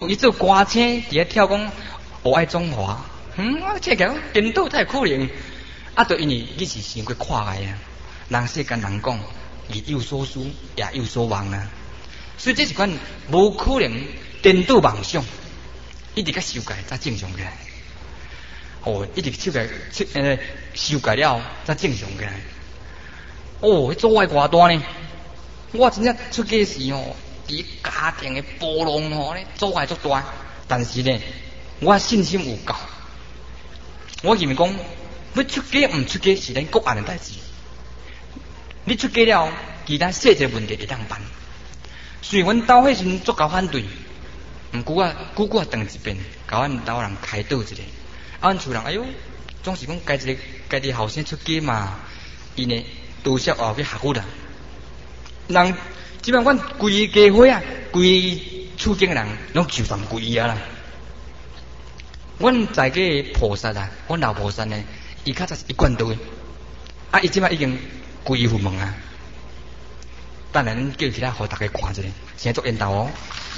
伊做歌星，伫咧跳讲我爱中华，这个颠倒太可能。啊，就因为你是想过看来啊，人世间人讲，伊有所思也有所望啊，所以这是款无可能颠倒妄想，一直甲修改才正常起来。一直修改修改了才正常起来。迄阻碍偌大呢？我真正出家时伫家庭的波浪阻碍足大，但是呢，我信心有够。我认为讲，要出家唔出家是咱个人的代志。你出家了，其他细节问题会当办。虽然阮兜迄时足够反对，毋过啊，久久转一遍，甲阮兜人开导一下。阮厝人哎哟，总是讲家己后生出家嘛，伊呢多少后去学佛啦。人即摆阮规家伙啊，规厝境人拢就犯规啊啦。阮在个菩萨啊，阮老菩萨呢，伊较早是一贯道的，伊即摆已经归佛门啊。等下咱叫起来，互大家看一下，先做引导哦。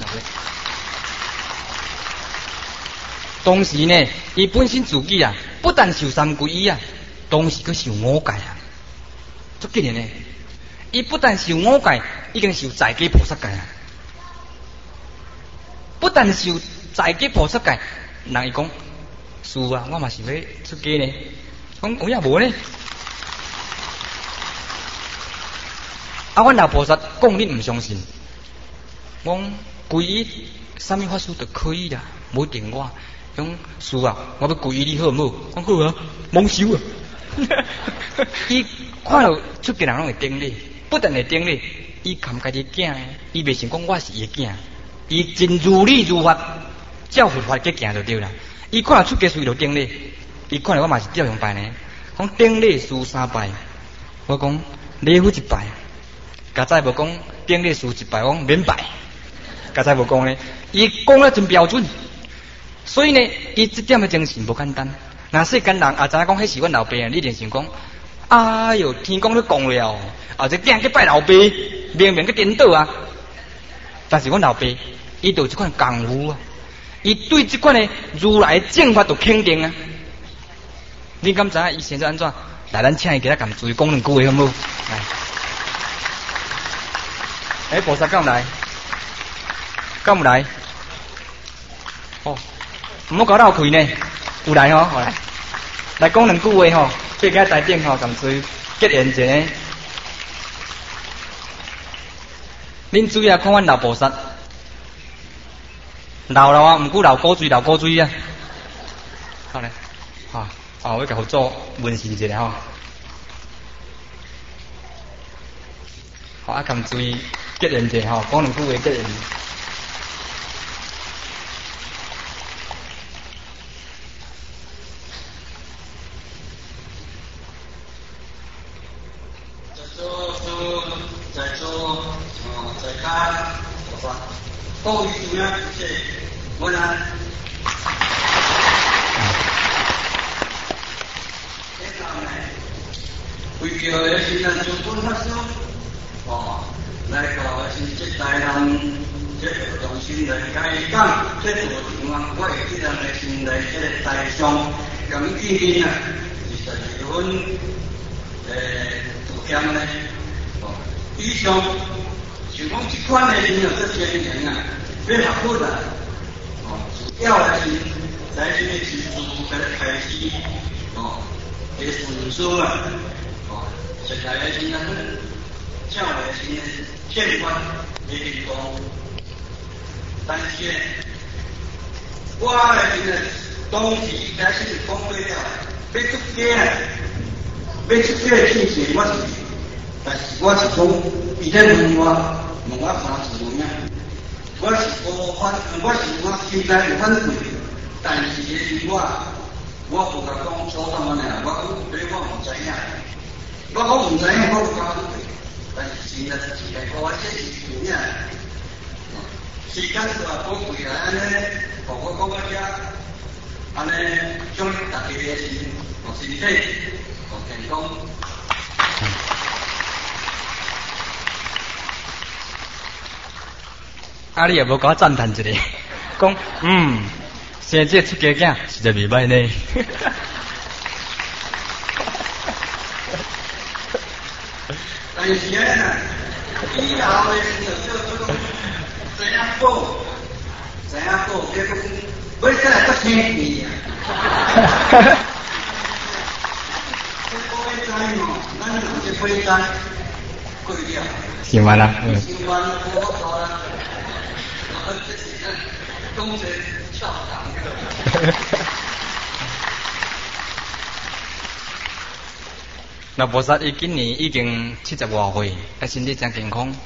同时呢，伊本身自己啊，不但受三皈依啊，同时佮受五戒啊，足紧的呢。伊不但受五戒，已经受在家菩萨戒啊。不但受在家菩萨戒，人伊讲，是啊，我嘛是要出家呢。讲有影无呢？阮老菩萨讲恁唔相信，讲皈依啥物法师就可以啦，无一定我。讲是啊，我要皈依你好唔好？讲好啊，蒙羞啊！伊看到出家人拢会顶礼，不但会顶礼，伊含家己囝，伊袂想讲我是伊的囝，伊真如理如法，照佛法去行就对啦。伊看到出家师就顶礼，伊看到我嘛是照样拜呢。讲顶礼师3拜，我讲礼佛1拜，家再无讲顶礼师1拜，我讲免拜，家再无讲呢。伊讲得真标准。所以呢，伊这点的精神无简单。若世间人也知影讲，迄是阮老爸啊，你一定想讲，哎哟，天公都讲了，这囝去拜老爸，明明去颠倒啊。但是阮老爸，伊就有这款功夫啊，伊对这款的如来正法就肯定啊。你敢知影伊现在安怎？来，咱请伊给他共注意讲两句话好唔好？来，菩萨敢来？敢唔来？唔好搞到开呢，有来吼，好来讲两句话吼，对个台顶吼，同随结缘者呢。恁注意啊，看阮老菩萨，老啊，唔过老古锥啊。好嘞，我甲合作温馨一下吼。好，同随结缘者吼，讲两句话结缘。 高于中央是我呢？为叫的是咱中国法师，来个是这代人，这重新来开讲，这做情况，我这人来先来这个台上，咁今天啊，就是阮主讲呢，以上。像讲这款的人有这些人啊，要学佛啊，主要的是在这个基础跟开始，的顺顺啊，现在的是那个教的是见观的地方，但是我的是东西开始讲过了，要出家，要出家的事情我是，但是我是讲，伊在问我啥事情啊？我是无反，我现在有反对，但是我不甲讲错什么呢？我唔知影，我唔知影，我不讲反对，但是现在我这是有影，时间是话宝贵啊，安尼，我讲遮，安尼将大家的身体健康。 你也无甲我赞叹一下， 讲生这出家囝实在袂歹呢。 但是呢，以后的时候就怎样过，结果要再来做生意啊。咱人这飞单贵了， 行完了， 行完了，我好了，这是东学校长。 那菩萨伊今年已经70多岁，身体真健康。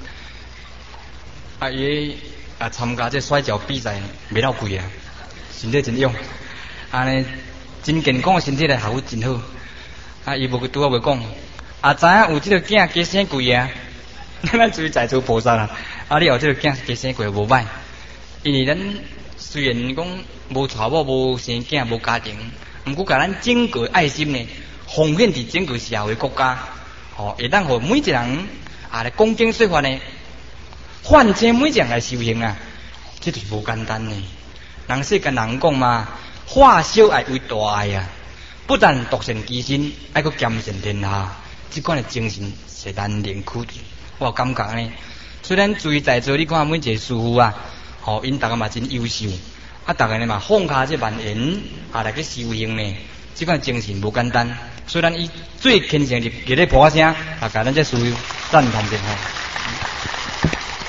伊参加这摔跤比赛，袂老贵啊，身体真勇。安尼真健康的身体来效果真好。伊无拄仔袂讲，知影有这个囝加生贵啊，咱注意在座菩萨啦。你有这个囝加生贵无歹，因为咱虽然讲无娶某、无生囝、无家庭，毋过甲咱整个爱心呢。奉献伫整个社会国家，会当互每一个人来恭敬说法呢，唤醒每一个人来修行啊，这就是无简单呢。人世间人讲嘛，化小爱为大爱啊，不但独善其身，还佫兼善天下，这款的精神是难能可贵。我有感觉呢，虽然注意在座，你看每一个师父啊，因大家嘛真优秀，大家呢嘛放下这万缘来去修行呢，这款精神无简单。虽然伊最虔诚就咧破声，甲咱这师父赞叹者吼。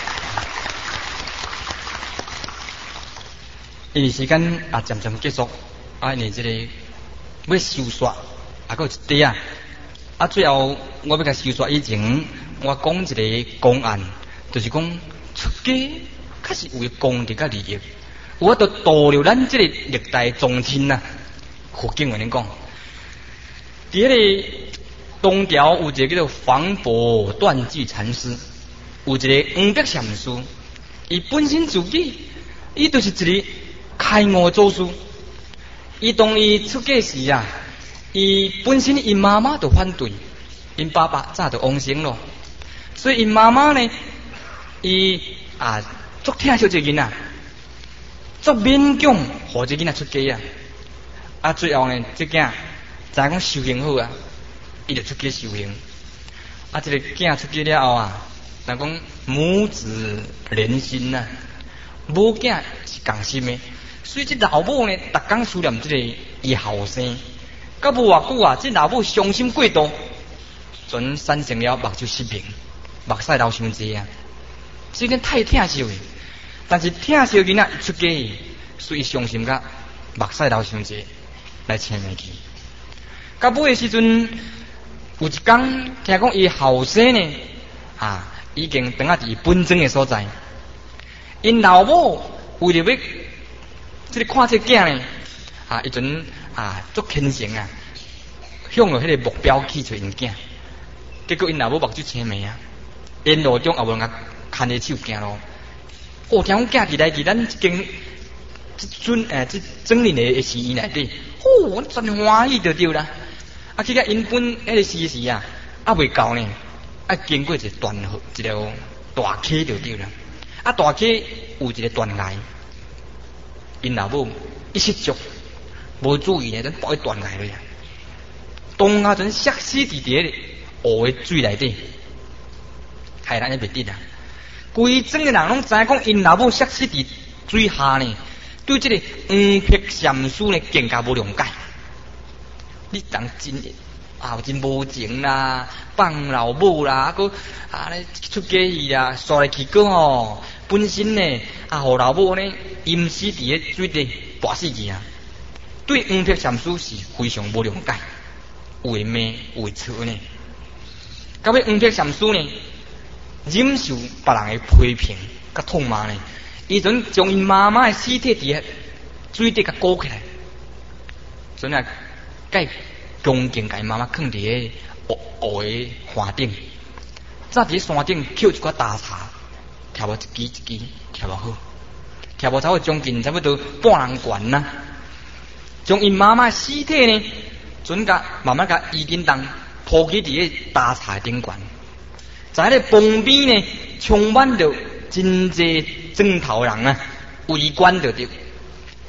因为时间渐渐结束，因为这个要收煞，还有一点最后我要甲收煞以前，我讲一个公案，就是讲出家确实有功德甲利益，我都度了咱这个历代宗亲啊，佛经话恁讲。伫迄个东条有一个叫做房伯断句禅师，有一个黄白禅师，伊本身自己，伊就是一个开悟祖师。伊当伊出家时伊本身因妈妈就反对，因爸爸早就往生咯，所以因妈妈呢，伊足疼惜这囡仔，足勉强互这囡仔出家最后呢，这囝。知影讲修行好伊就出家修行。这个囝出家了后人讲母子连心母囝是共心的，所以这老母呢，逐工思念这个伊后生。到无偌久这老母伤心过度，全产生了目睭失明，目屎流伤济这个太疼惜的，但是疼惜囡仔一出家，所以伤心甲目屎流伤济，来请回去。到尾的时阵，有一天听讲伊后生呢，已经等下伫本庄的所在。因老母为了要这个看这囝呢，伊阵足虔诚向着迄个目标去找因囝。结果因老母目睭青眉沿路中也无人甲牵着手行路。听讲囝伫来伫咱这间这庄林的寺院内底，我真欢喜就对啦。去甲因本迄个时未到呢，经过一个大溪就对啦。大溪有一个断崖，因老母一失足，无注意呢，咱倒去断崖了当下阵摔死伫迄个湖的水内底，害咱袂得规庄的人拢知影讲，因老母摔死伫水下呢，对这个黄碧禅师呢更加无谅解。你当真真无情啦，放老母啦，佮出家去啦，刷来去个本身呢互老母呢淹死伫咧水底跋死去对黄碧禅师是非常无谅解，有会骂有会吵呢。到尾黄碧禅师呢忍受别人的批评甲痛骂呢，伊阵将因妈妈的尸体伫咧水底甲勾起来，阵甲恭敬甲因妈妈放伫咧湖的岸顶，早伫山顶捡一寡大茶，跳无一支一支，跳无好，跳无差不多将近差不多半人悬将因妈妈的尸体呢，准甲慢慢甲移紧当铺起伫咧大茶顶悬，在迄个旁边呢，充满着真济砖头人围观着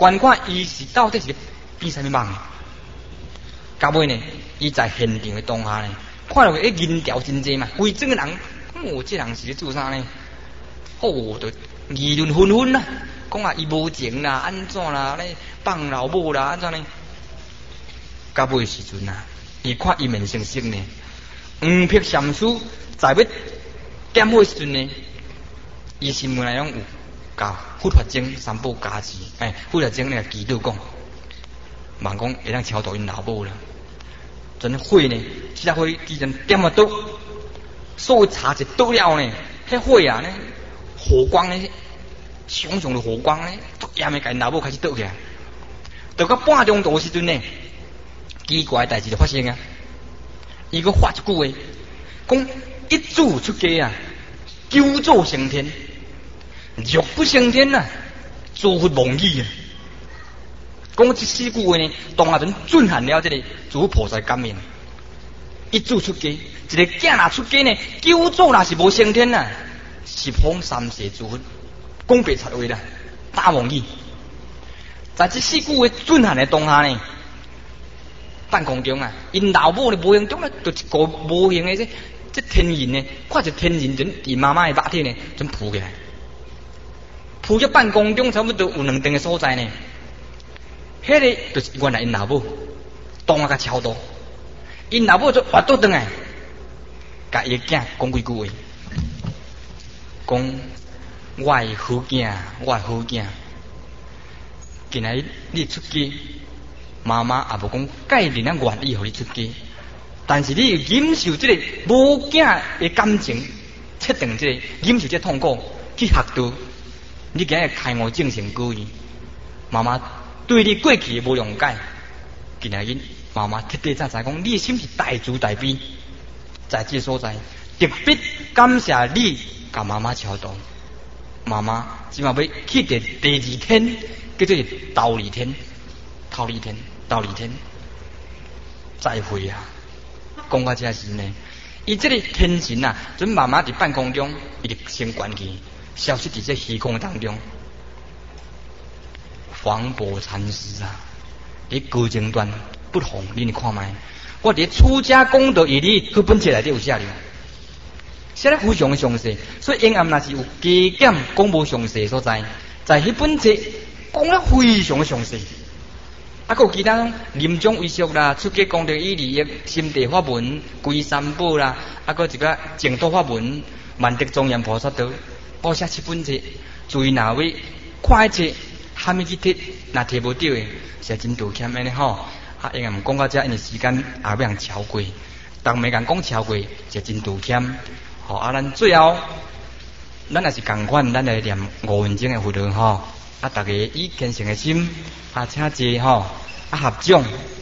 观看伊是到底是变啥物梦。到尾呢，伊在现场的当下呢，看到迄银条真济嘛，规整个人，这人是咧做啥呢？就议论纷纷啦，讲啊伊无情啦，安怎啦，咧放老母啦，安怎呢？到尾时阵啊，伊看伊面成色呢，黄皮禅师在要点火时阵呢，伊心内拢有甲护法精三宝加持，护法精那个祈祷讲，望讲会当超度因老母啦。阵火呢，这只火既然点啊倒，所有茶一倒了呢，迄火啊呢，火光呢，熊熊的火光呢，突然的甲因老母开始倒起来。到到半中途时阵呢，奇怪的代志就发生啊！伊个发一句话，讲一柱出家啊，九祖升天，若不升天啊，诸佛忘记啊！讲这四句话呢，当下阵震撼了这个诸菩萨感应。一柱出家，一个囝若出家呢，九祖若是无升天啊，十方三世诸佛讲白贼话啦，大忘记。在这四句话震撼的当下呢，半空中啊，因老母的无形中呢，就一个无形的这天人呢，看着天人阵伫妈妈的肉体呢，阵浮起来，浮到半空中差不多有2层的所在呢。迄个就是原来因老母，当下甲超度，因老母就活倒转来，甲伊个囝讲几句话，讲我的好囝，我的好囝，今仔日你出家，妈妈也无讲介定啊愿意互你出家，但是你忍受这个无囝的感情，确定这个忍受这痛苦去学道，你今日开悟正成果义，妈妈对你过去无谅解，今仔日妈妈徹底才知讲，你的心是大慈大悲，在这所在特别感谢你甲妈妈超度，妈妈即马要去第2天，叫做斗利天，斗利天，斗利天，再会啊！讲到这时呢，伊这个天神啊，准妈妈伫半空中，伊就先关去，消失伫这虚空当中。黄伯禅师啊，你高精段不同，你看卖，我伫出家功德义理佢本册内底有写了，写得非常详细，所以因暗若是有加减讲无详细所在，在迄本册讲得非常详细。还有其他临终遗嘱啦、出家功德义理、心地法门、归三宝啦，还有一个净土法门、万德庄严菩萨道，我写7本册，注意哪位看一册。虾米去摕，若摕无到诶，是真道歉安尼吼。因为毋讲到这，因为时间也要人超过，当每人讲超过，是真道歉。咱最后，咱也是共款，咱来念5分钟诶佛号吼。大家以虔诚诶心，请坐吼，合掌。